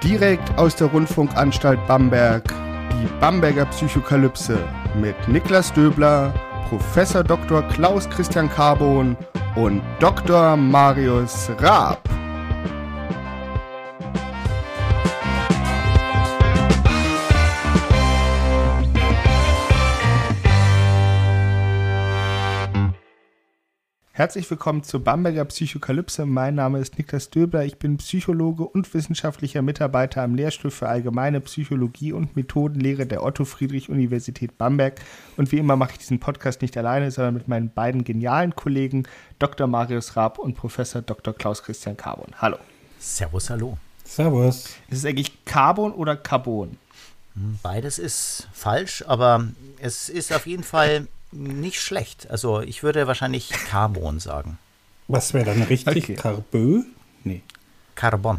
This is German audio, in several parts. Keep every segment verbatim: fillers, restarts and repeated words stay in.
Direkt aus der Rundfunkanstalt Bamberg, die Bamberger Psychokalypse mit Niklas Döbler, Professor Doktor Klaus Christian Carbon und Doktor Marius Raab. Herzlich willkommen zur Bamberger Psychokalypse. Mein Name ist Niklas Döbler. Ich bin Psychologe und wissenschaftlicher Mitarbeiter am Lehrstuhl für Allgemeine Psychologie und Methodenlehre der Otto-Friedrich-Universität Bamberg. Und wie immer mache ich diesen Podcast nicht alleine, sondern mit meinen beiden genialen Kollegen Doktor Marius Raab und Professor Doktor Klaus Christian Carbon. Hallo. Servus, hallo. Servus. Ist es eigentlich Carbon oder Carbon? Beides ist falsch, aber es ist auf jeden Fall nicht schlecht. Also ich würde wahrscheinlich Carbon sagen. Was wäre dann richtig? Okay. Carbö? Nee. Carbon.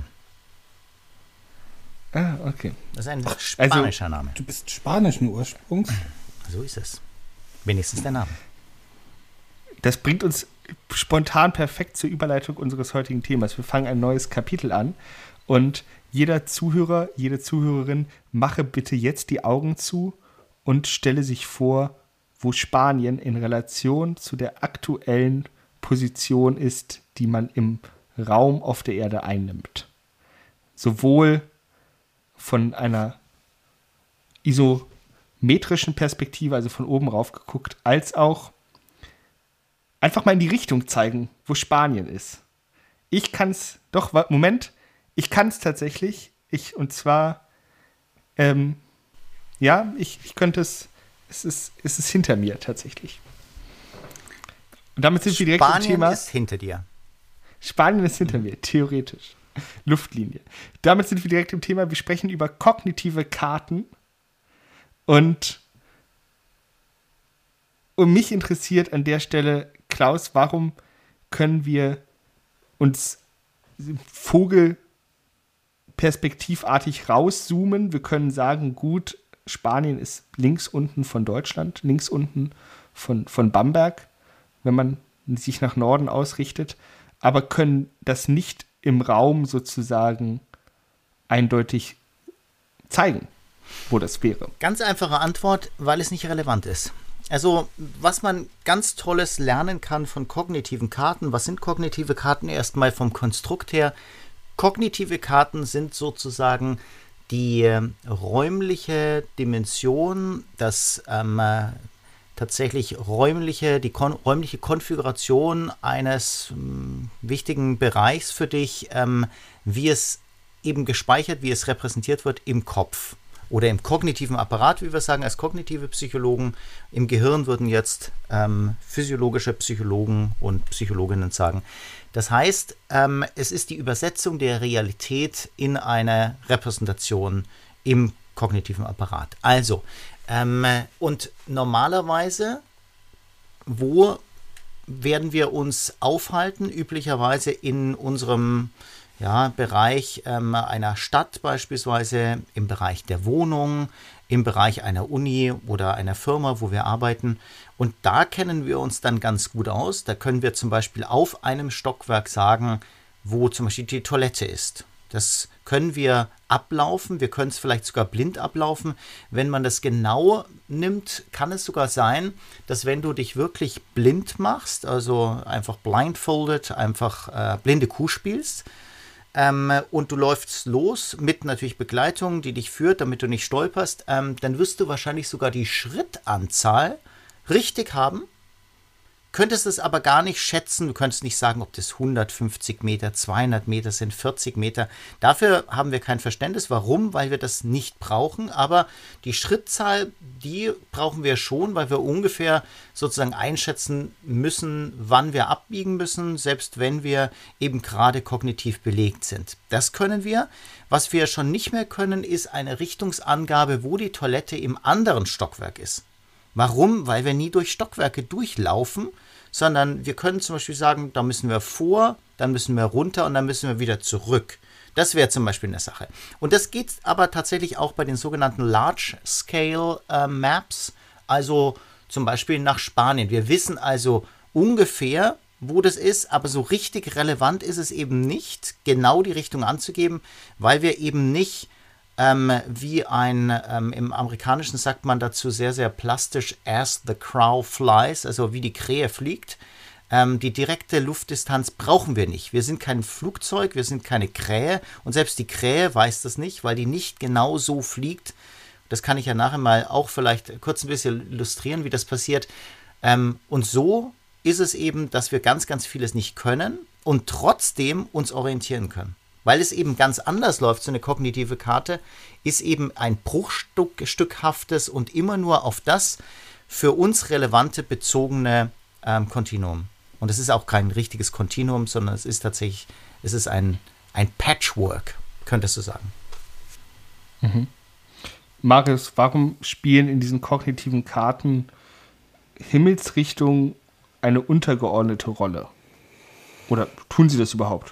Ah, okay. Das ist ein spanischer also, Name. Du bist spanischen Ursprungs? So ist es. Wenigstens der Name. Das bringt uns spontan perfekt zur Überleitung unseres heutigen Themas. Wir fangen ein neues Kapitel an und jeder Zuhörer, jede Zuhörerin, mache bitte jetzt die Augen zu und stelle sich vor, wo Spanien in Relation zu der aktuellen Position ist, die man im Raum auf der Erde einnimmt. Sowohl von einer isometrischen Perspektive, also von oben rauf geguckt, als auch einfach mal in die Richtung zeigen, wo Spanien ist. Ich kann es, doch, Moment, ich kann es tatsächlich, ich, und zwar, ähm, ja, ich, ich könnte es, Es ist, es ist hinter mir tatsächlich. Und damit sind wir direkt im Thema. Spanien ist hinter dir. Spanien ist hinter mir, theoretisch. Luftlinie. Damit sind wir direkt im Thema. Wir sprechen über kognitive Karten. Und, und mich interessiert an der Stelle, Klaus, warum können wir uns vogelperspektivartig rauszoomen? Wir können sagen, gut, Spanien ist links unten von Deutschland, links unten von, von Bamberg, wenn man sich nach Norden ausrichtet, aber können das nicht im Raum sozusagen eindeutig zeigen, wo das wäre. Ganz einfache Antwort, weil es nicht relevant ist. Also, was man ganz Tolles lernen kann von kognitiven Karten, was sind kognitive Karten? Erstmal vom Konstrukt her. Kognitive Karten sind sozusagen die äh, räumliche Dimension, das ähm, äh, tatsächlich räumliche, die kon- räumliche Konfiguration eines ähm, wichtigen Bereichs für dich, ähm, wie es eben gespeichert, wie es repräsentiert wird im Kopf oder im kognitiven Apparat, wie wir sagen, als kognitive Psychologen. Im Gehirn würden jetzt ähm, physiologische Psychologen und Psychologinnen sagen. Das heißt, ähm, es ist die Übersetzung der Realität in eine Repräsentation im kognitiven Apparat. Also, ähm, und normalerweise, wo werden wir uns aufhalten? Üblicherweise in unserem ja, Bereich ähm, einer Stadt beispielsweise, im Bereich der Wohnung, im Bereich einer Uni oder einer Firma, wo wir arbeiten. Und da kennen wir uns dann ganz gut aus. Da können wir zum Beispiel auf einem Stockwerk sagen, wo zum Beispiel die Toilette ist. Das können wir ablaufen. Wir können es vielleicht sogar blind ablaufen. Wenn man das genau nimmt, kann es sogar sein, dass wenn du dich wirklich blind machst, also einfach blindfolded, einfach äh, blinde Kuh spielst, Ähm, und du läufst los mit natürlich Begleitung, die dich führt, damit du nicht stolperst, ähm, dann wirst du wahrscheinlich sogar die Schrittanzahl richtig haben, könntest es aber gar nicht schätzen, du könntest nicht sagen, ob das hundertfünfzig Meter, zweihundert Meter sind, vierzig Meter. Dafür haben wir kein Verständnis. Warum? Weil wir das nicht brauchen, aber die Schrittzahl, die brauchen wir schon, weil wir ungefähr sozusagen einschätzen müssen, wann wir abbiegen müssen, selbst wenn wir eben gerade kognitiv belegt sind. Das können wir. Was wir schon nicht mehr können, ist eine Richtungsangabe, wo die Toilette im anderen Stockwerk ist. Warum? Weil wir nie durch Stockwerke durchlaufen, sondern wir können zum Beispiel sagen, da müssen wir vor, dann müssen wir runter und dann müssen wir wieder zurück. Das wäre zum Beispiel eine Sache. Und das geht aber tatsächlich auch bei den sogenannten Large-Scale äh, Maps, also zum Beispiel nach Spanien. Wir wissen also ungefähr, wo das ist, aber so richtig relevant ist es eben nicht, genau die Richtung anzugeben, weil wir eben nicht ähm, wie ein, ähm, im Amerikanischen sagt man dazu sehr, sehr plastisch, as the crow flies, also wie die Krähe fliegt. Ähm, die direkte Luftdistanz brauchen wir nicht. Wir sind kein Flugzeug, wir sind keine Krähe und selbst die Krähe weiß das nicht, weil die nicht genau so fliegt. Das kann ich ja nachher mal auch vielleicht kurz ein bisschen illustrieren, wie das passiert. Ähm, und so ist es eben, dass wir ganz, ganz vieles nicht können und trotzdem uns orientieren können. Weil es eben ganz anders läuft, so eine kognitive Karte ist eben ein bruchstückhaftes und immer nur auf das für uns relevante bezogene ähm, Kontinuum. Und es ist auch kein richtiges Kontinuum, sondern es ist tatsächlich, es ist ein, ein Patchwork, könntest du sagen. Mhm. Marius, warum spielen in diesen kognitiven Karten Himmelsrichtungen eine untergeordnete Rolle? Oder tun sie das überhaupt?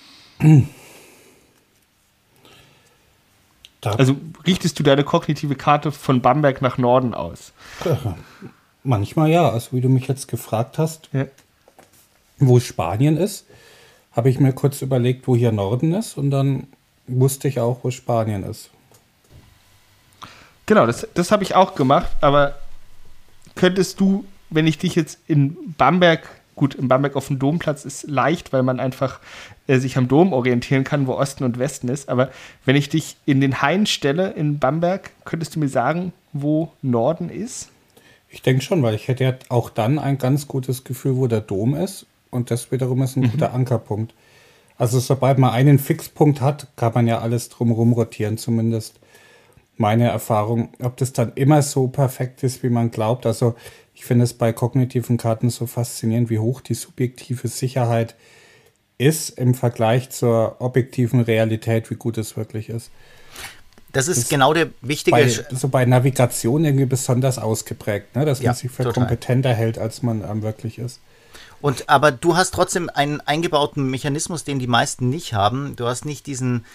Da. Also richtest du deine kognitive Karte von Bamberg nach Norden aus? Ja, manchmal ja. Also wie du mich jetzt gefragt hast, ja. wo Spanien ist, habe ich mir kurz überlegt, wo hier Norden ist und dann wusste ich auch, wo Spanien ist. Genau, das, das habe ich auch gemacht, aber könntest du, wenn ich dich jetzt in Bamberg, gut, in Bamberg auf dem Domplatz ist leicht, weil man einfach äh, sich am Dom orientieren kann, wo Osten und Westen ist, aber wenn ich dich in den Hain stelle in Bamberg, könntest du mir sagen, wo Norden ist? Ich denke schon, weil ich hätte ja auch dann ein ganz gutes Gefühl, wo der Dom ist und das wiederum ist ein mhm. guter Ankerpunkt. Also sobald man einen Fixpunkt hat, kann man ja alles drumherum rotieren, zumindest meine Erfahrung. Ob das dann immer so perfekt ist, wie man glaubt. Also ich finde es bei kognitiven Karten so faszinierend, wie hoch die subjektive Sicherheit ist im Vergleich zur objektiven Realität, wie gut es wirklich ist. Das ist das genau der wichtige... Bei, so bei Navigation irgendwie besonders ausgeprägt, ne? Dass ja, man sich für total. kompetenter hält, als man ähm, wirklich ist. Und aber du hast trotzdem einen eingebauten Mechanismus, den die meisten nicht haben. Du hast nicht diesen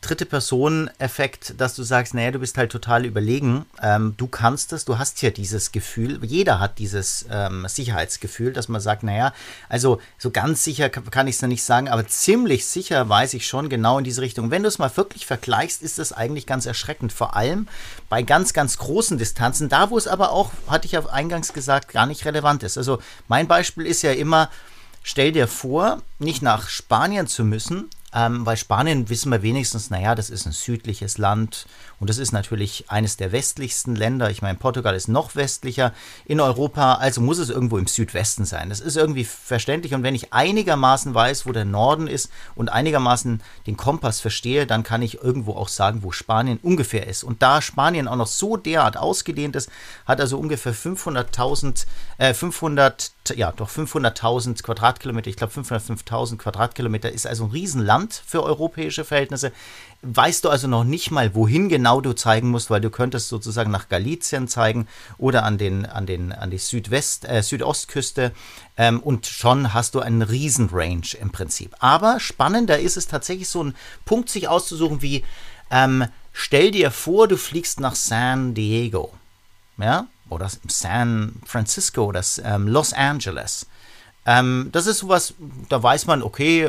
Dritte-Personen-Effekt, dass du sagst, naja, du bist halt total überlegen. Ähm, du kannst es, du hast ja dieses Gefühl, jeder hat dieses ähm, Sicherheitsgefühl, dass man sagt, naja, also so ganz sicher kann, kann ich es noch nicht sagen, aber ziemlich sicher weiß ich schon genau in diese Richtung. Wenn du es mal wirklich vergleichst, ist es eigentlich ganz erschreckend. Vor allem bei ganz, ganz großen Distanzen, da wo es aber auch, hatte ich ja eingangs gesagt, gar nicht relevant ist. Also mein Beispiel ist ja immer, stell dir vor, nicht nach Spanien zu müssen, ähm, weil Spanien wissen wir wenigstens, naja, das ist ein südliches Land und das ist natürlich eines der westlichsten Länder. Ich meine, Portugal ist noch westlicher in Europa, also muss es irgendwo im Südwesten sein. Das ist irgendwie verständlich und wenn ich einigermaßen weiß, wo der Norden ist und einigermaßen den Kompass verstehe, dann kann ich irgendwo auch sagen, wo Spanien ungefähr ist. Und da Spanien auch noch so derart ausgedehnt ist, hat also ungefähr fünfhunderttausend, äh, fünfhundert, ja doch fünfhunderttausend Quadratkilometer, ich glaube fünfhundertfünftausend Quadratkilometer, ist also ein Riesenland für europäische Verhältnisse. Weißt du also noch nicht mal, wohin genau du zeigen musst, weil du könntest sozusagen nach Galicien zeigen oder an, den, an, den, an die Südwest, äh, Südostküste ähm, und schon hast du einen Riesenrange im Prinzip. Aber spannender ist es tatsächlich so einen Punkt sich auszusuchen wie, ähm, stell dir vor, du fliegst nach San Diego, ja, oder San Francisco oder ähm, Los Angeles. Ähm, das ist sowas, da weiß man, okay,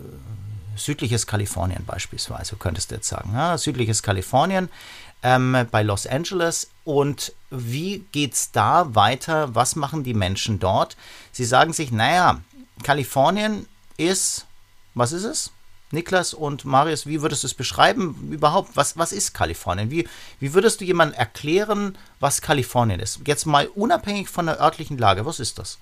südliches Kalifornien beispielsweise, könntest du jetzt sagen. Ja, südliches Kalifornien ähm, bei Los Angeles. Und wie geht es da weiter? Was machen die Menschen dort? Sie sagen sich, naja, Kalifornien ist, was ist es? Niklas und Marius, wie würdest du es beschreiben überhaupt? Was, was ist Kalifornien? Wie, wie würdest du jemandem erklären, was Kalifornien ist? Jetzt mal unabhängig von der örtlichen Lage, was ist das?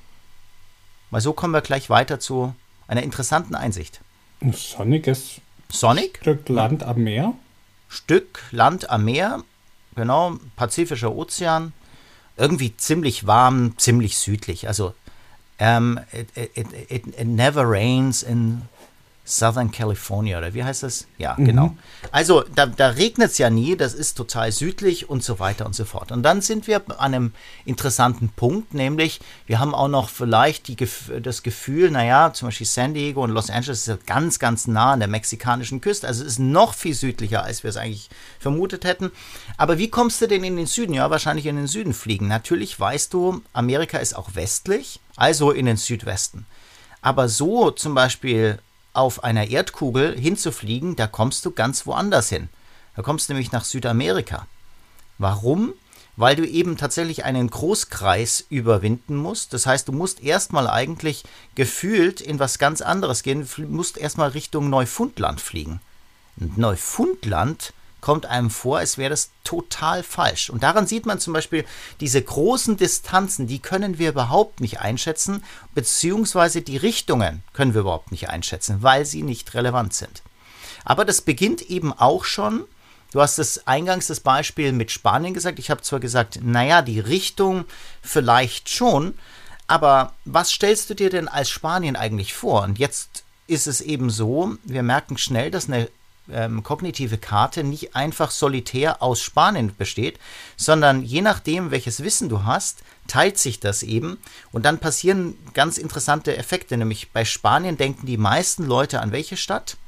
Weil so kommen wir gleich weiter zu einer interessanten Einsicht. Ein sonniges Sonnig? Stück Land am Meer. Stück Land am Meer, genau, Pazifischer Ozean, irgendwie ziemlich warm, ziemlich südlich. Also, um, it, it, it, it never rains in Southern California, oder wie heißt das? Ja, mhm. genau. Also, da, da regnet es ja nie, das ist total südlich und so weiter und so fort. Und dann sind wir an einem interessanten Punkt, nämlich, wir haben auch noch vielleicht die, das Gefühl, naja, zum Beispiel San Diego und Los Angeles ist ja ganz, ganz nah an der mexikanischen Küste, also es ist noch viel südlicher, als wir es eigentlich vermutet hätten. Aber wie kommst du denn in den Süden? Ja, wahrscheinlich in den Süden fliegen. Natürlich weißt du, Amerika ist auch westlich, also in den Südwesten. Aber so zum Beispiel auf einer Erdkugel hinzufliegen, da kommst du ganz woanders hin. Da kommst du nämlich nach Südamerika. Warum? Weil du eben tatsächlich einen Großkreis überwinden musst. Das heißt, du musst erstmal eigentlich gefühlt in was ganz anderes gehen. Du musst erstmal Richtung Neufundland fliegen. Und Neufundland kommt einem vor, als wäre das total falsch. Und daran sieht man zum Beispiel, diese großen Distanzen, die können wir überhaupt nicht einschätzen, beziehungsweise die Richtungen können wir überhaupt nicht einschätzen, weil sie nicht relevant sind. Aber das beginnt eben auch schon. Du hast das eingangs das Beispiel mit Spanien gesagt. Ich habe zwar gesagt, naja, die Richtung vielleicht schon, aber was stellst du dir denn als Spanien eigentlich vor? Und jetzt ist es eben so, wir merken schnell, dass eine ähm, kognitive Karte nicht einfach solitär aus Spanien besteht, sondern je nachdem, welches Wissen du hast, teilt sich das eben und dann passieren ganz interessante Effekte. Nämlich bei Spanien denken die meisten Leute an welche Stadt?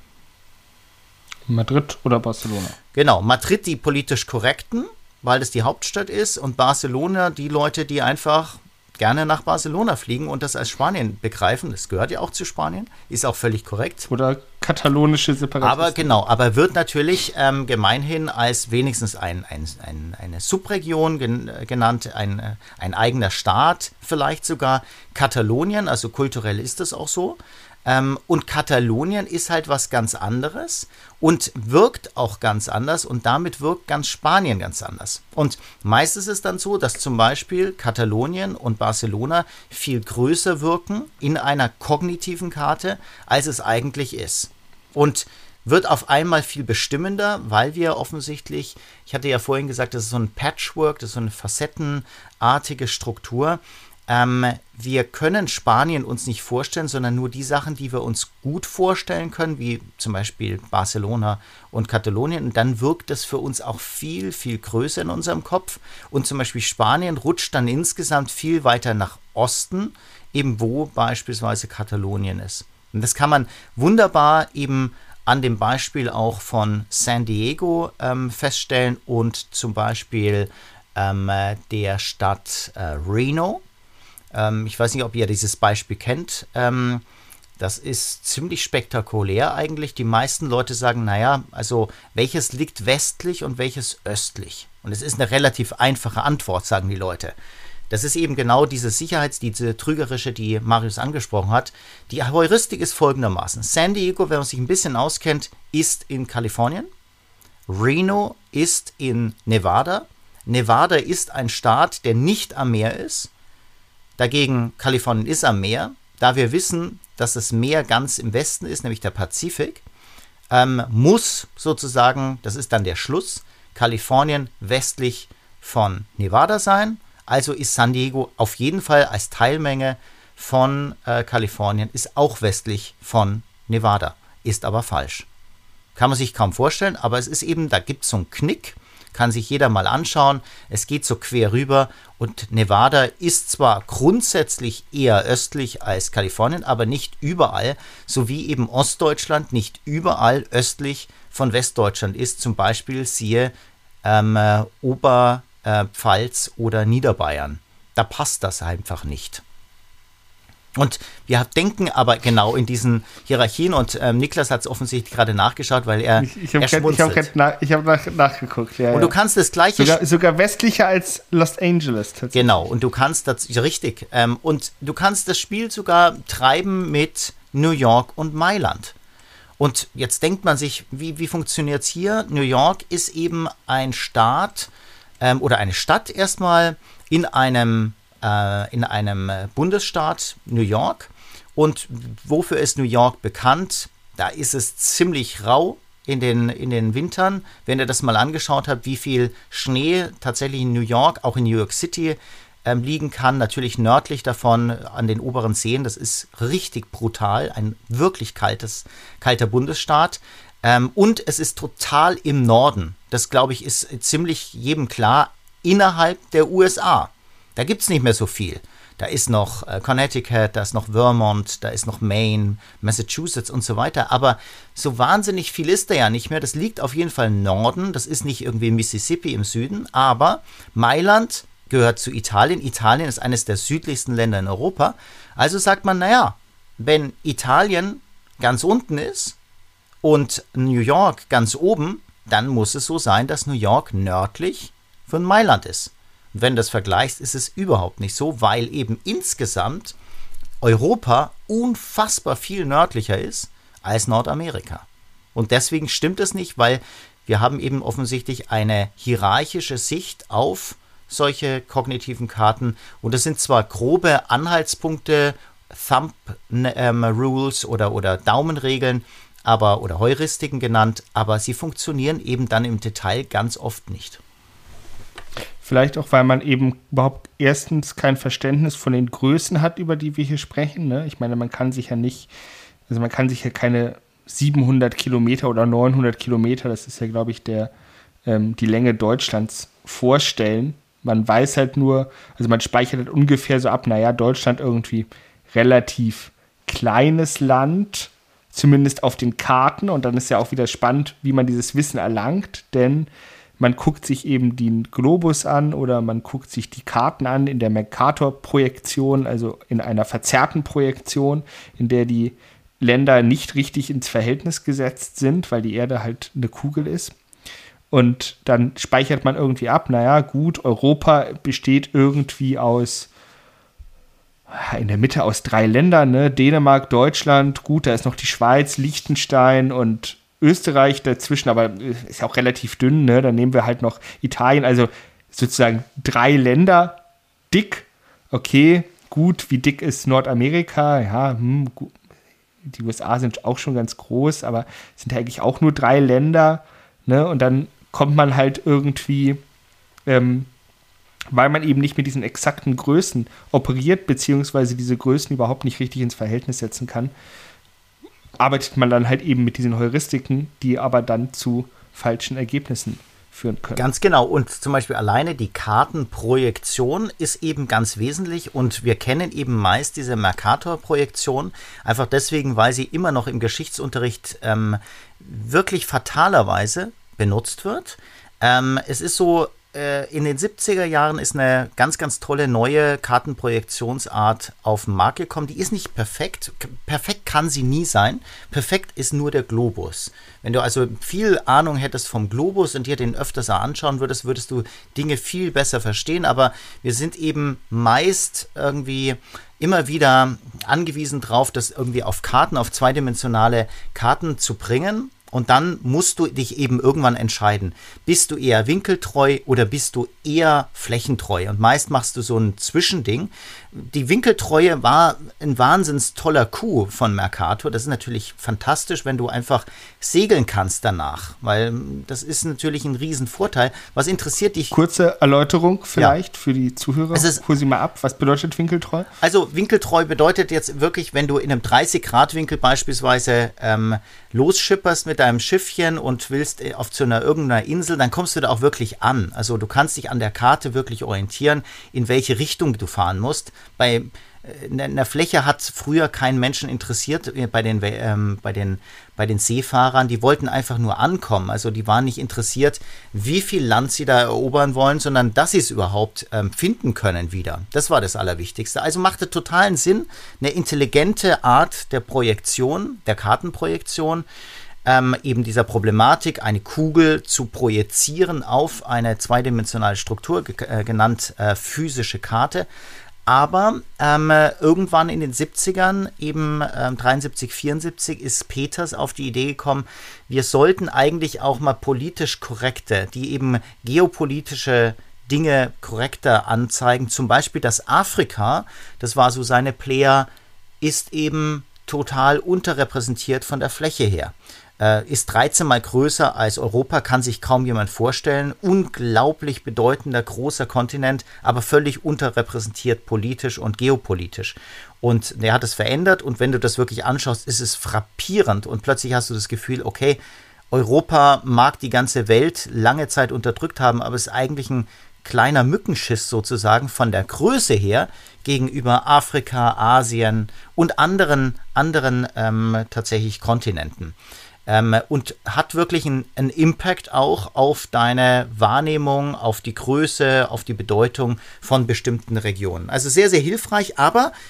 Madrid oder Barcelona. Genau, Madrid die politisch Korrekten, weil das die Hauptstadt ist, und Barcelona die Leute, die einfach gerne nach Barcelona fliegen und das als Spanien begreifen. Das gehört ja auch zu Spanien, ist auch völlig korrekt. Oder katalonische Separatisten. Aber genau, aber wird natürlich ähm, gemeinhin als wenigstens ein, ein, ein, eine Subregion gen, genannt, ein, ein eigener Staat vielleicht sogar. Katalonien, also kulturell ist das auch so. Ähm, und Katalonien ist halt was ganz anderes und wirkt auch ganz anders und damit wirkt ganz Spanien ganz anders. Und meist ist es dann so, dass zum Beispiel Katalonien und Barcelona viel größer wirken in einer kognitiven Karte, als es eigentlich ist. Und wird auf einmal viel bestimmender, weil wir offensichtlich, ich hatte ja vorhin gesagt, das ist so ein Patchwork, das ist so eine facettenartige Struktur. Ähm, wir können Spanien uns nicht vorstellen, sondern nur die Sachen, die wir uns gut vorstellen können, wie zum Beispiel Barcelona und Katalonien. Und dann wirkt das für uns auch viel, viel größer in unserem Kopf. Und zum Beispiel Spanien rutscht dann insgesamt viel weiter nach Osten, eben wo beispielsweise Katalonien ist. Und das kann man wunderbar eben an dem Beispiel auch von San Diego ähm, feststellen und zum Beispiel ähm, der Stadt äh, Reno. Ich weiß nicht, ob ihr dieses Beispiel kennt. Das ist ziemlich spektakulär eigentlich. Die meisten Leute sagen, naja, also welches liegt westlich und welches östlich? Und es ist eine relativ einfache Antwort, sagen die Leute. Das ist eben genau diese Sicherheits-, diese trügerische, die Marius angesprochen hat. Die Heuristik ist folgendermaßen. San Diego, wenn man sich ein bisschen auskennt, ist in Kalifornien. Reno ist in Nevada. Nevada ist ein Staat, der nicht am Meer ist. Dagegen, Kalifornien ist am Meer, da wir wissen, dass das Meer ganz im Westen ist, nämlich der Pazifik, ähm, muss sozusagen, das ist dann der Schluss, Kalifornien westlich von Nevada sein. Also ist San Diego auf jeden Fall als Teilmenge von äh, Kalifornien, ist auch westlich von Nevada, ist aber falsch. Kann man sich kaum vorstellen, aber es ist eben, da gibt es so einen Knick, kann sich jeder mal anschauen. Es geht so quer rüber und Nevada ist zwar grundsätzlich eher östlich als Kalifornien, aber nicht überall, so wie eben Ostdeutschland nicht überall östlich von Westdeutschland ist, zum Beispiel siehe ähm, äh, Oberpfalz äh, oder Niederbayern. Da passt das einfach nicht. Und wir denken aber genau in diesen Hierarchien und ähm, Niklas hat es offensichtlich gerade nachgeschaut, weil er Ich, ich habe hab nach, hab nach, nachgeguckt. Ja, und du kannst das gleiche... Sogar, sogar westlicher als Los Angeles tatsächlich. Genau, und du kannst das... Richtig. Ähm, und du kannst das Spiel sogar treiben mit New York und Mailand. Und jetzt denkt man sich, wie, wie funktioniert es hier? New York ist eben ein Staat ähm, oder eine Stadt erstmal in einem... in einem Bundesstaat New York. Und wofür ist New York bekannt? Da ist es ziemlich rau in den, in den Wintern. Wenn ihr das mal angeschaut habt, wie viel Schnee tatsächlich in New York, auch in New York City ähm, liegen kann, natürlich nördlich davon an den oberen Seen, das ist richtig brutal, ein wirklich kaltes, kalter Bundesstaat. Ähm, und es ist total im Norden. Das, glaube ich, ist ziemlich jedem klar, innerhalb der U S A. Da gibt es nicht mehr so viel. Da ist noch äh, Connecticut, da ist noch Vermont, da ist noch Maine, Massachusetts und so weiter. Aber so wahnsinnig viel ist da ja nicht mehr. Das liegt auf jeden Fall im Norden. Das ist nicht irgendwie Mississippi im Süden. Aber Mailand gehört zu Italien. Italien ist eines der südlichsten Länder in Europa. Also sagt man, naja, wenn Italien ganz unten ist und New York ganz oben, dann muss es so sein, dass New York nördlich von Mailand ist. Und wenn du das vergleichst, ist es überhaupt nicht so, weil eben insgesamt Europa unfassbar viel nördlicher ist als Nordamerika. Und deswegen stimmt es nicht, weil wir haben eben offensichtlich eine hierarchische Sicht auf solche kognitiven Karten. Und das sind zwar grobe Anhaltspunkte, Thumb ähm, Rules oder, oder Daumenregeln, aber oder Heuristiken genannt, aber sie funktionieren eben dann im Detail ganz oft nicht. Vielleicht auch, weil man eben überhaupt erstens kein Verständnis von den Größen hat, über die wir hier sprechen. Ne? Ich meine, man kann sich ja nicht, also man kann sich ja keine siebenhundert Kilometer oder neunhundert Kilometer, das ist ja, glaube ich, der, ähm, die Länge Deutschlands vorstellen. Man weiß halt nur, also man speichert halt ungefähr so ab, naja, Deutschland irgendwie relativ kleines Land, zumindest auf den Karten. Und dann ist ja auch wieder spannend, wie man dieses Wissen erlangt, denn man guckt sich eben den Globus an oder man guckt sich die Karten an in der Mercator-Projektion, also in einer verzerrten Projektion, in der die Länder nicht richtig ins Verhältnis gesetzt sind, weil die Erde halt eine Kugel ist. Und dann speichert man irgendwie ab, naja, gut, Europa besteht irgendwie aus, in der Mitte aus drei Ländern, ne? Dänemark, Deutschland, gut, da ist noch die Schweiz, Liechtenstein und Österreich dazwischen, aber ist ja auch relativ dünn, ne? Dann nehmen wir halt noch Italien, also sozusagen drei Länder, dick, okay, gut, wie dick ist Nordamerika? Ja, hm, gut. Die U S A sind auch schon ganz groß, aber sind ja eigentlich auch nur drei Länder, ne? Und dann kommt man halt irgendwie, ähm, weil man eben nicht mit diesen exakten Größen operiert, beziehungsweise diese Größen überhaupt nicht richtig ins Verhältnis setzen kann, arbeitet man dann halt eben mit diesen Heuristiken, die aber dann zu falschen Ergebnissen führen können. Ganz genau. Und zum Beispiel alleine die Kartenprojektion ist eben ganz wesentlich und wir kennen eben meist diese Mercator-Projektion einfach deswegen, weil sie immer noch im Geschichtsunterricht ähm, wirklich fatalerweise benutzt wird. Ähm, es ist so, in den siebziger Jahren ist eine ganz, ganz tolle neue Kartenprojektionsart auf den Markt gekommen. Die ist nicht perfekt. Perfekt kann sie nie sein. Perfekt ist nur der Globus. Wenn du also viel Ahnung hättest vom Globus und dir den öfters anschauen würdest, würdest du Dinge viel besser verstehen. Aber wir sind eben meist irgendwie immer wieder angewiesen drauf, das irgendwie auf Karten, auf zweidimensionale Karten zu bringen. Und dann musst du dich eben irgendwann entscheiden, bist du eher winkeltreu oder bist du eher flächentreu? Und meist machst du so ein Zwischending. Die Winkeltreue war ein wahnsinns toller Coup von Mercator. Das ist natürlich fantastisch, wenn du einfach segeln kannst danach, weil das ist natürlich ein Riesenvorteil. Was interessiert dich? Kurze Erläuterung vielleicht ja. für die Zuhörer. Hol sie mal ab. Was bedeutet winkeltreu? Also winkeltreu bedeutet jetzt wirklich, wenn du in einem dreißig Grad Winkel beispielsweise ähm, losschipperst mit deinem Schiffchen und willst auf zu einer irgendeiner Insel, dann kommst du da auch wirklich an. Also du kannst dich an der Karte wirklich orientieren, in welche Richtung du fahren musst. Bei einer Fläche hat früher keinen Menschen interessiert, bei den, ähm, bei, den, bei den Seefahrern, die wollten einfach nur ankommen, also die waren nicht interessiert, wie viel Land sie da erobern wollen, sondern dass sie es überhaupt ähm, finden können wieder. Das war das Allerwichtigste. Also machte totalen Sinn, eine intelligente Art der Projektion, der Kartenprojektion, ähm, eben dieser Problematik, eine Kugel zu projizieren auf eine zweidimensionale Struktur, ge- äh, genannt äh, physische Karte. Aber ähm, irgendwann in den siebzigern, eben ähm, dreiundsiebzig, vierundsiebzig, ist Peters auf die Idee gekommen, wir sollten eigentlich auch mal politisch korrekte, die eben geopolitische Dinge korrekter anzeigen. Zum Beispiel das Afrika, das war so seine Player, ist eben total unterrepräsentiert von der Fläche her. Äh, ist dreizehn Mal größer als Europa, kann sich kaum jemand vorstellen. Unglaublich bedeutender, großer Kontinent, aber völlig unterrepräsentiert politisch und geopolitisch. Und der hat es verändert und wenn du das wirklich anschaust, ist es frappierend und plötzlich hast du das Gefühl, okay, Europa mag die ganze Welt lange Zeit unterdrückt haben, aber ist eigentlich ein kleiner Mückenschiss sozusagen von der Größe her gegenüber Afrika, Asien und anderen, anderen ähm, tatsächlich Kontinenten. Ähm, und hat wirklich einen, einen Impact auch auf deine Wahrnehmung, auf die Größe, auf die Bedeutung von bestimmten Regionen. Also sehr, sehr hilfreich, aber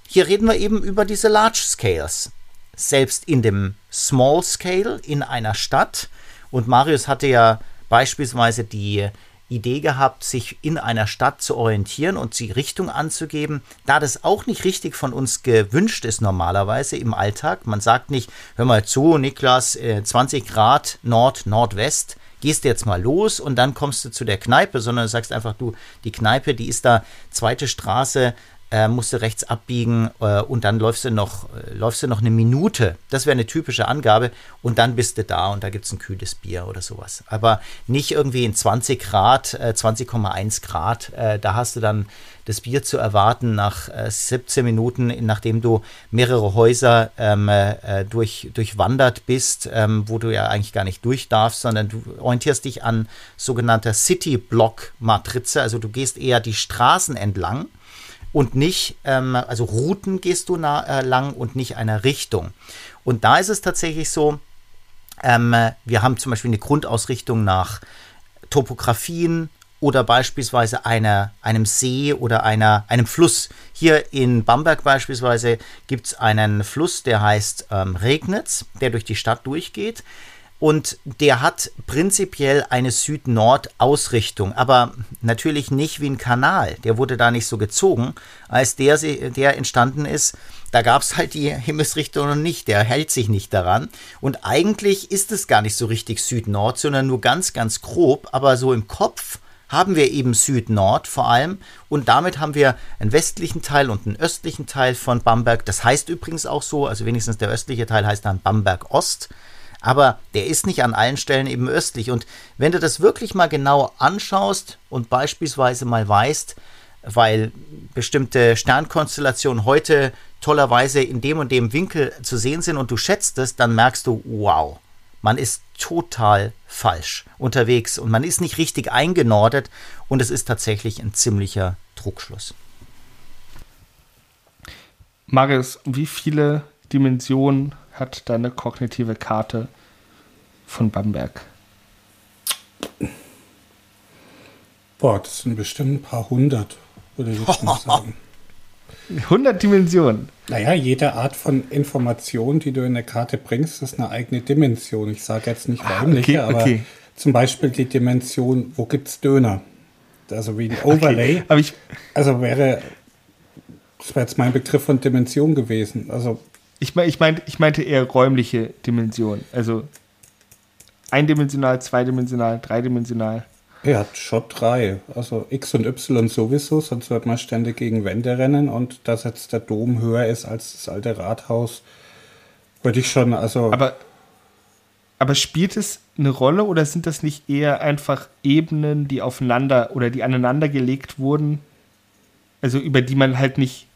hier reden wir eben über diese Large Scales. Selbst in dem Small Scale in einer Stadt, und Marius hatte ja beispielsweise die Idee gehabt, sich in einer Stadt zu orientieren und die Richtung anzugeben, da das auch nicht richtig von uns gewünscht ist normalerweise im Alltag. Man sagt nicht, hör mal zu, Niklas, zwanzig Grad Nord, Nordwest, gehst du jetzt mal los und dann kommst du zu der Kneipe, sondern du sagst einfach, du, die Kneipe, die ist da, zweite Straße, Äh, musst du rechts abbiegen äh, und dann läufst du noch, äh, läufst du noch eine Minute. Das wäre eine typische Angabe und dann bist du da und da gibt es ein kühles Bier oder sowas. Aber nicht irgendwie in zwanzig Grad, äh, zwanzig Komma eins Grad. Äh, da hast du dann das Bier zu erwarten nach äh, siebzehn Minuten, nachdem du mehrere Häuser ähm, äh, durch, durchwandert bist, ähm, wo du ja eigentlich gar nicht durch darfst, sondern du orientierst dich an sogenannter City-Block-Matrize. Also du gehst eher die Straßen entlang. Und nicht, ähm, also Routen gehst du nah, äh, lang und nicht einer Richtung. Und da ist es tatsächlich so, ähm, wir haben zum Beispiel eine Grundausrichtung nach Topografien oder beispielsweise einer, einem See oder einer, einem Fluss. Hier in Bamberg beispielsweise gibt es einen Fluss, der heißt ähm, Regnitz, der durch die Stadt durchgeht. Und der hat prinzipiell eine Süd-Nord-Ausrichtung, aber natürlich nicht wie ein Kanal. Der wurde da nicht so gezogen, als der, der entstanden ist. Da gab es halt die Himmelsrichtung noch nicht, der hält sich nicht daran. Und eigentlich ist es gar nicht so richtig Süd-Nord, sondern nur ganz, ganz grob. Aber so im Kopf haben wir eben Süd-Nord vor allem. Und damit haben wir einen westlichen Teil und einen östlichen Teil von Bamberg. Das heißt übrigens auch so, also wenigstens der östliche Teil heißt dann Bamberg-Ost. Aber der ist nicht an allen Stellen eben östlich. Und wenn du das wirklich mal genau anschaust und beispielsweise mal weißt, weil bestimmte Sternkonstellationen heute tollerweise in dem und dem Winkel zu sehen sind und du schätzt es, dann merkst du, wow, man ist total falsch unterwegs und man ist nicht richtig eingenordet und es ist tatsächlich ein ziemlicher Trugschluss. Marius, wie viele Dimensionen hat deine kognitive Karte von Bamberg? Boah, das sind bestimmt ein paar hundert, würde ich jetzt mal sagen. hundert Dimensionen? Naja, jede Art von Information, die du in eine Karte bringst, ist eine eigene Dimension. Ich sage jetzt nicht räumliche, ah, okay, okay. aber zum Beispiel die Dimension, wo gibt's Döner? Also wie ein Overlay. Okay, aber ich also wäre, das wäre jetzt mein Begriff von Dimension gewesen. Also Ich, mein, ich, meinte, ich meinte eher räumliche Dimension. Also eindimensional, zweidimensional, dreidimensional. Ja, schon drei. Also X und Y sowieso, sonst wird man ständig gegen Wände rennen. Und dass jetzt der Dom höher ist als das alte Rathaus, würde ich schon, also... Aber, aber spielt es eine Rolle oder sind das nicht eher einfach Ebenen, die aufeinander oder die aneinander gelegt wurden? Also über die man halt nicht...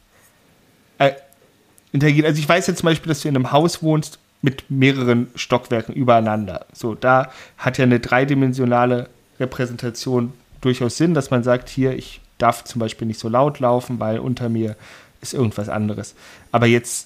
Äh, interagiert. Also ich weiß jetzt zum Beispiel, dass du in einem Haus wohnst mit mehreren Stockwerken übereinander. So, da hat ja eine dreidimensionale Repräsentation durchaus Sinn, dass man sagt, hier, ich darf zum Beispiel nicht so laut laufen, weil unter mir ist irgendwas anderes. Aber jetzt,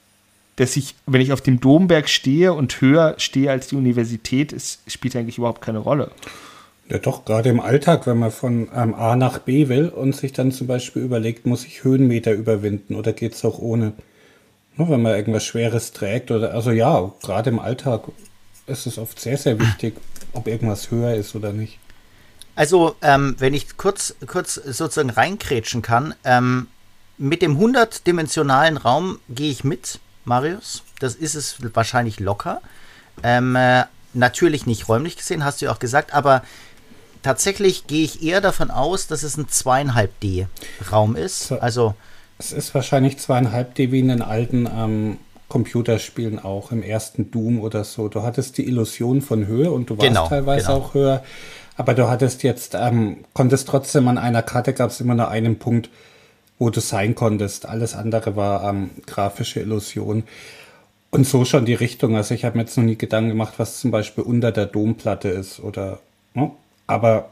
dass ich, wenn ich auf dem Domberg stehe und höher stehe als die Universität, ist, spielt eigentlich überhaupt keine Rolle. Ja doch, gerade im Alltag, wenn man von ähm, A nach B will und sich dann zum Beispiel überlegt, muss ich Höhenmeter überwinden oder geht es auch ohne? Wenn man irgendwas Schweres trägt oder, also ja, gerade im Alltag ist es oft sehr, sehr wichtig, ob irgendwas höher ist oder nicht. Also, ähm, wenn ich kurz, kurz sozusagen reinkrätschen kann, ähm, mit dem hundertdimensionalen Raum gehe ich mit, Marius. Das ist es wahrscheinlich locker. Ähm, äh, natürlich nicht räumlich gesehen, hast du ja auch gesagt, aber tatsächlich gehe ich eher davon aus, dass es ein zweieinhalb D Raum ist. So. Also Es ist wahrscheinlich zweieinhalb D wie in den alten ähm, Computerspielen auch, im ersten Doom oder so. Du hattest die Illusion von Höhe und du warst genau, teilweise genau. auch höher. Aber du hattest jetzt, ähm, konntest trotzdem an einer Karte, gab es immer nur einen Punkt, wo du sein konntest. Alles andere war ähm, grafische Illusion. Und so schon die Richtung. Also ich habe mir jetzt noch nie Gedanken gemacht, was zum Beispiel unter der Domplatte ist. oder. Ne? Aber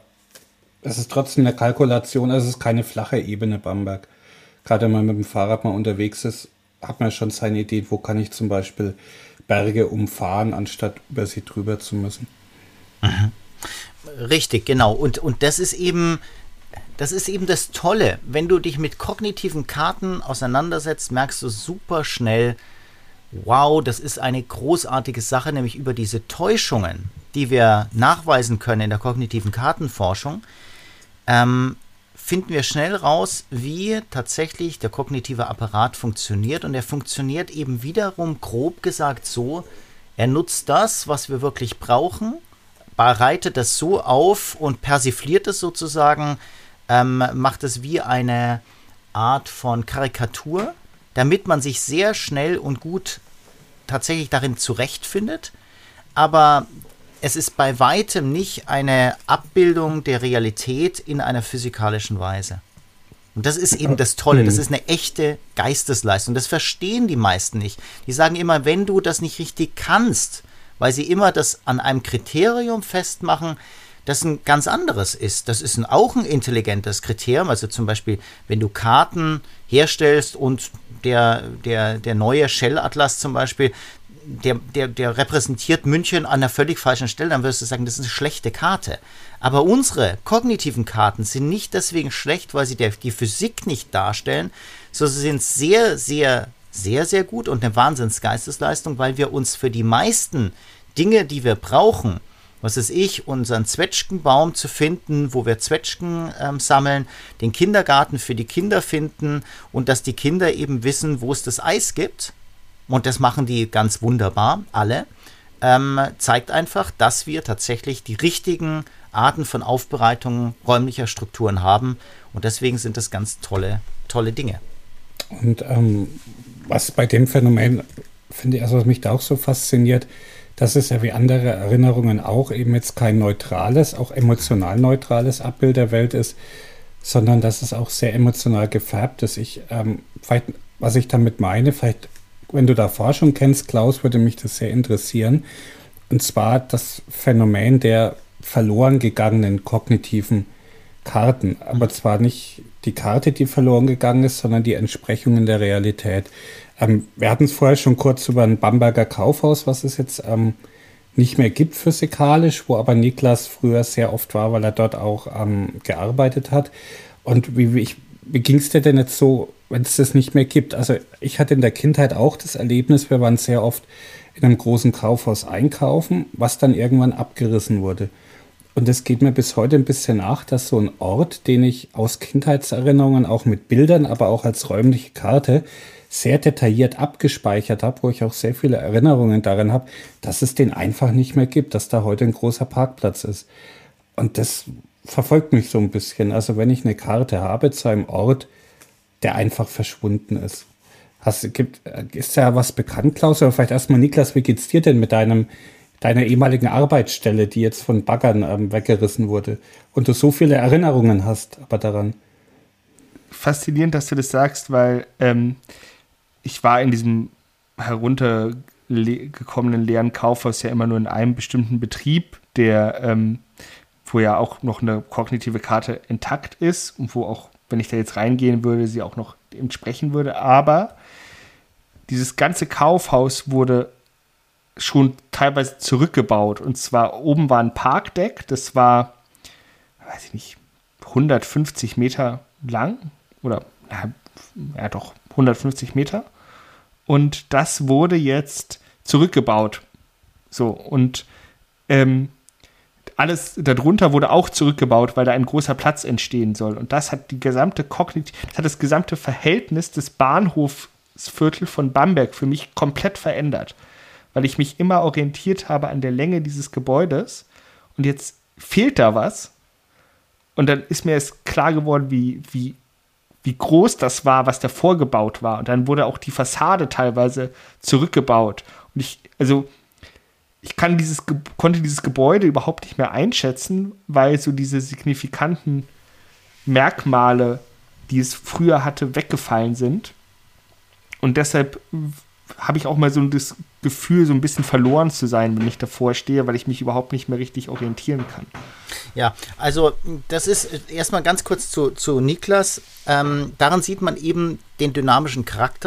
es ist trotzdem eine Kalkulation. Es ist keine flache Ebene, Bamberg. Gerade wenn man mit dem Fahrrad mal unterwegs ist, hat man schon seine Idee, wo kann ich zum Beispiel Berge umfahren, anstatt über sie drüber zu müssen. Mhm. Richtig, genau. Und, und das ist eben, das ist eben das Tolle. Wenn du dich mit kognitiven Karten auseinandersetzt, merkst du super schnell, wow, das ist eine großartige Sache, nämlich über diese Täuschungen, die wir nachweisen können in der kognitiven Kartenforschung, ähm, finden wir schnell raus, wie tatsächlich der kognitive Apparat funktioniert. Und er funktioniert eben wiederum grob gesagt so, er nutzt das, was wir wirklich brauchen, bereitet das so auf und persifliert es sozusagen, ähm, macht es wie eine Art von Karikatur, damit man sich sehr schnell und gut tatsächlich darin zurechtfindet. Aber es ist bei weitem nicht eine Abbildung der Realität in einer physikalischen Weise. Und das ist eben das Tolle, das ist eine echte Geistesleistung. Das verstehen die meisten nicht. Die sagen immer, wenn du das nicht richtig kannst, weil sie immer das an einem Kriterium festmachen, das ein ganz anderes ist. Das ist ein, auch ein intelligentes Kriterium. Also zum Beispiel, wenn du Karten herstellst und der, der, der neue Shell-Atlas zum Beispiel, der, der, der repräsentiert München an einer völlig falschen Stelle, dann wirst du sagen, das ist eine schlechte Karte. Aber unsere kognitiven Karten sind nicht deswegen schlecht, weil sie der, die Physik nicht darstellen, sondern sie sind sehr, sehr, sehr, sehr gut und eine Wahnsinnsgeistesleistung, weil wir uns für die meisten Dinge, die wir brauchen, was weiß ich, unseren Zwetschgenbaum zu finden, wo wir Zwetschgen ähm, sammeln, den Kindergarten für die Kinder finden und dass die Kinder eben wissen, wo es das Eis gibt, und das machen die ganz wunderbar, alle, ähm, zeigt einfach, dass wir tatsächlich die richtigen Arten von Aufbereitung räumlicher Strukturen haben, und deswegen sind das ganz tolle, tolle Dinge. Und ähm, was bei dem Phänomen, finde ich, also was mich da auch so fasziniert, dass es ja wie andere Erinnerungen auch eben jetzt kein neutrales, auch emotional neutrales Abbild der Welt ist, sondern dass es auch sehr emotional gefärbt ist. Ich, ähm, vielleicht, was ich damit meine, vielleicht, wenn du da Forschung kennst, Klaus, würde mich das sehr interessieren. Und zwar das Phänomen der verloren gegangenen kognitiven Karten. Aber zwar nicht die Karte, die verloren gegangen ist, sondern die Entsprechungen der Realität. Ähm, wir hatten es vorher schon kurz über ein Bamberger Kaufhaus, was es jetzt ähm, nicht mehr gibt physikalisch, wo aber Niklas früher sehr oft war, weil er dort auch ähm, gearbeitet hat. Und wie, wie, wie ging es dir denn jetzt so, wenn es das nicht mehr gibt? Also ich hatte in der Kindheit auch das Erlebnis, wir waren sehr oft in einem großen Kaufhaus einkaufen, was dann irgendwann abgerissen wurde. Und es geht mir bis heute ein bisschen nach, dass so ein Ort, den ich aus Kindheitserinnerungen, auch mit Bildern, aber auch als räumliche Karte, sehr detailliert abgespeichert habe, wo ich auch sehr viele Erinnerungen daran habe, dass es den einfach nicht mehr gibt, dass da heute ein großer Parkplatz ist. Und das verfolgt mich so ein bisschen. Also wenn ich eine Karte habe zu einem Ort, der einfach verschwunden ist. Hast, gibt, ist da was bekannt, Klaus? Oder vielleicht erstmal, Niklas, wie geht's dir denn mit deinem, deiner ehemaligen Arbeitsstelle, die jetzt von Baggern ähm, weggerissen wurde? Und du so viele Erinnerungen hast aber daran. Faszinierend, dass du das sagst, weil ähm, ich war in diesem heruntergekommenen leeren Kaufhaus ja immer nur in einem bestimmten Betrieb, der, ähm, wo ja auch noch eine kognitive Karte intakt ist und wo auch, wenn ich da jetzt reingehen würde, sie auch noch entsprechen würde. Aber dieses ganze Kaufhaus wurde schon teilweise zurückgebaut. Und zwar oben war ein Parkdeck, das war, weiß ich nicht, hundertfünfzig Meter lang oder ja, ja doch, hundertfünfzig Meter. Und das wurde jetzt zurückgebaut. So, und ähm, alles darunter wurde auch zurückgebaut, weil da ein großer Platz entstehen soll. Und das hat die gesamte Kognitiv, das hat das gesamte Verhältnis des Bahnhofsviertels von Bamberg für mich komplett verändert. Weil ich mich immer orientiert habe an der Länge dieses Gebäudes. Und jetzt fehlt da was. Und dann ist mir erst klar geworden, wie, wie wie groß das war, was davor gebaut war. Und dann wurde auch die Fassade teilweise zurückgebaut. Und ich, also, ich kann dieses, konnte dieses Gebäude überhaupt nicht mehr einschätzen, weil so diese signifikanten Merkmale, die es früher hatte, weggefallen sind. Und deshalb habe ich auch mal so das Gefühl, so ein bisschen verloren zu sein, wenn ich davor stehe, weil ich mich überhaupt nicht mehr richtig orientieren kann. Ja, also das ist erstmal ganz kurz zu, zu Niklas. Ähm, daran sieht man eben den dynamischen Charakter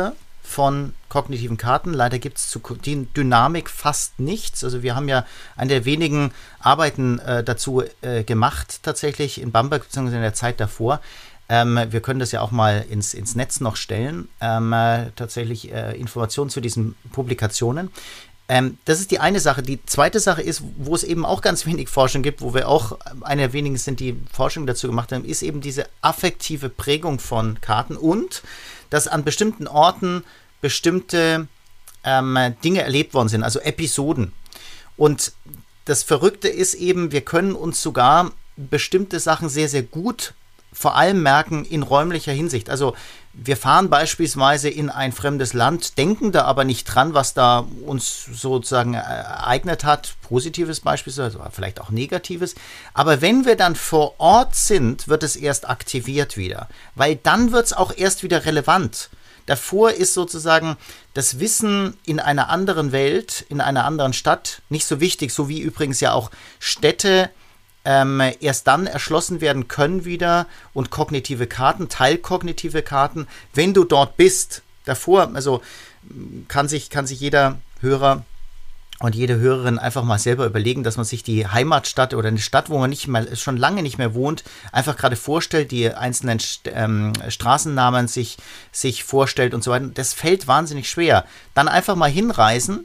von kognitiven Karten. Leider gibt es zu Dynamik fast nichts. Also wir haben ja eine der wenigen Arbeiten äh, dazu äh, gemacht, tatsächlich in Bamberg, beziehungsweise in der Zeit davor. Ähm, wir können das ja auch mal ins, ins Netz noch stellen, ähm, äh, tatsächlich äh, Informationen zu diesen Publikationen. Ähm, das ist die eine Sache. Die zweite Sache ist, wo es eben auch ganz wenig Forschung gibt, wo wir auch eine der wenigen sind, die Forschung dazu gemacht haben, ist eben diese affektive Prägung von Karten und dass an bestimmten Orten bestimmte ähm, Dinge erlebt worden sind, also Episoden. Und das Verrückte ist eben, wir können uns sogar bestimmte Sachen sehr, sehr gut vor allem merken in räumlicher Hinsicht. Also wir fahren beispielsweise in ein fremdes Land, denken da aber nicht dran, was da uns sozusagen ereignet hat, positives beispielsweise, vielleicht auch negatives. Aber wenn wir dann vor Ort sind, wird es erst aktiviert wieder, weil dann wird es auch erst wieder relevant. Davor ist sozusagen das Wissen in einer anderen Welt, in einer anderen Stadt nicht so wichtig, so wie übrigens ja auch Städte Ähm, erst dann erschlossen werden können wieder und kognitive Karten, teilkognitive Karten, wenn du dort bist. Davor, also kann sich, kann sich jeder Hörer und jede Hörerin einfach mal selber überlegen, dass man sich die Heimatstadt oder eine Stadt, wo man nicht mal, schon lange nicht mehr wohnt, einfach gerade vorstellt, die einzelnen St- ähm, Straßennamen sich, sich vorstellt und so weiter. Das fällt wahnsinnig schwer. Dann einfach mal hinreisen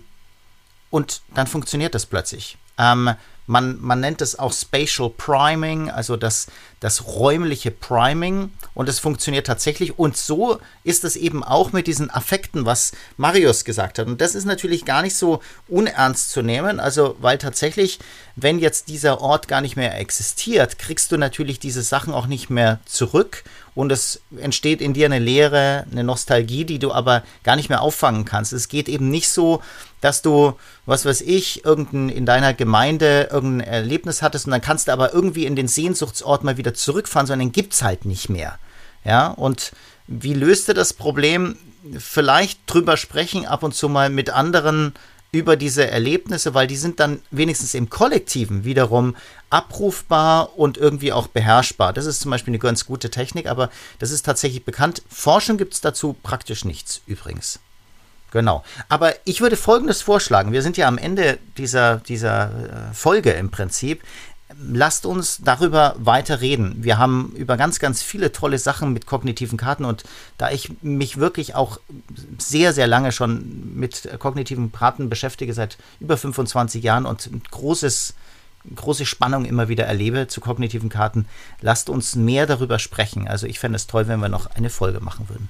und dann funktioniert das plötzlich. Ähm, Man, man nennt es auch Spatial Priming, also das, das räumliche Priming, und es funktioniert tatsächlich. Und so ist es eben auch mit diesen Affekten, was Marius gesagt hat. Und das ist natürlich gar nicht so unernst zu nehmen, also weil tatsächlich, wenn jetzt dieser Ort gar nicht mehr existiert, kriegst du natürlich diese Sachen auch nicht mehr zurück und es entsteht in dir eine Leere, eine Nostalgie, die du aber gar nicht mehr auffangen kannst. Es geht eben nicht so, dass du, was weiß ich, irgendein, in deiner Gemeinde irgendein Erlebnis hattest und dann kannst du aber irgendwie in den Sehnsuchtsort mal wieder zurückfahren, sondern den gibt es halt nicht mehr. Ja, und wie löst du das Problem? Vielleicht drüber sprechen, ab und zu mal mit anderen über diese Erlebnisse, weil die sind dann wenigstens im Kollektiven wiederum abrufbar und irgendwie auch beherrschbar. Das ist zum Beispiel eine ganz gute Technik, aber das ist tatsächlich bekannt. Forschung gibt es dazu praktisch nichts übrigens. Genau. Aber ich würde Folgendes vorschlagen. Wir sind ja am Ende dieser, dieser Folge im Prinzip. Lasst uns darüber weiter reden. Wir haben über ganz, ganz viele tolle Sachen mit kognitiven Karten und da ich mich wirklich auch sehr, sehr lange schon mit kognitiven Karten beschäftige, seit über fünfundzwanzig Jahren und großes, große Spannung immer wieder erlebe zu kognitiven Karten, lasst uns mehr darüber sprechen. Also ich fände es toll, wenn wir noch eine Folge machen würden.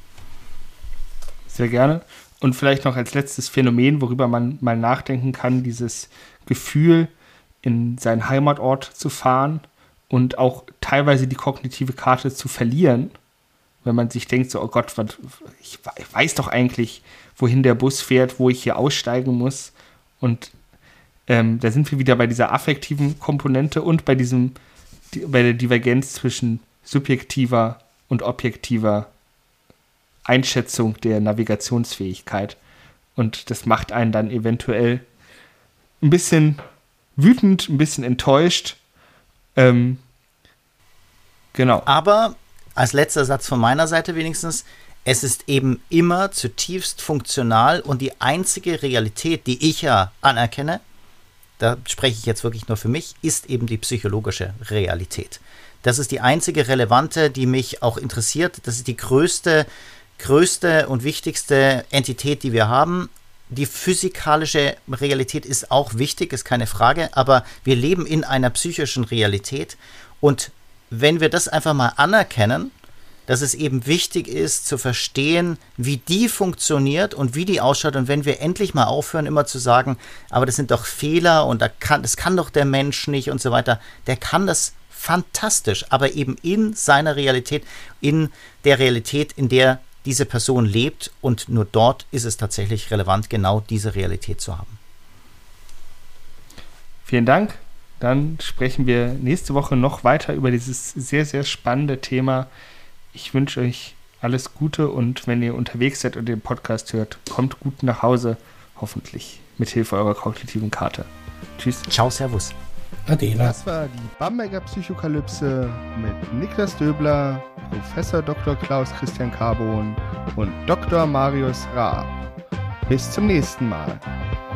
Sehr gerne. Und vielleicht noch als letztes Phänomen, worüber man mal nachdenken kann, dieses Gefühl, in seinen Heimatort zu fahren und auch teilweise die kognitive Karte zu verlieren, wenn man sich denkt, so, oh Gott, was, ich weiß doch eigentlich, wohin der Bus fährt, wo ich hier aussteigen muss. Und ähm, da sind wir wieder bei dieser affektiven Komponente und bei diesem, die, bei der Divergenz zwischen subjektiver und objektiver Einschätzung der Navigationsfähigkeit. Und das macht einen dann eventuell ein bisschen wütend, ein bisschen enttäuscht. Ähm, genau. Aber als letzter Satz von meiner Seite wenigstens, es ist eben immer zutiefst funktional und die einzige Realität, die ich ja anerkenne, da spreche ich jetzt wirklich nur für mich, ist eben die psychologische Realität. Das ist die einzige relevante, die mich auch interessiert. Das ist die größte größte und wichtigste Entität, die wir haben. Die physikalische Realität ist auch wichtig, ist keine Frage, aber wir leben in einer psychischen Realität und wenn wir das einfach mal anerkennen, dass es eben wichtig ist zu verstehen, wie die funktioniert und wie die ausschaut und wenn wir endlich mal aufhören, immer zu sagen, aber das sind doch Fehler und da kann, das kann doch der Mensch nicht und so weiter, der kann das fantastisch, aber eben in seiner Realität, in der Realität, in der diese Person lebt und nur dort ist es tatsächlich relevant, genau diese Realität zu haben. Vielen Dank. Dann sprechen wir nächste Woche noch weiter über dieses sehr, sehr spannende Thema. Ich wünsche euch alles Gute und wenn ihr unterwegs seid und den Podcast hört, kommt gut nach Hause, hoffentlich mit Hilfe eurer kognitiven Karte. Tschüss. Ciao, servus. Adela. Das war die Bamberger Psychokalypse mit Niklas Döbler, Professor Doktor Klaus Christian Carbon und Doktor Marius Raab. Bis zum nächsten Mal.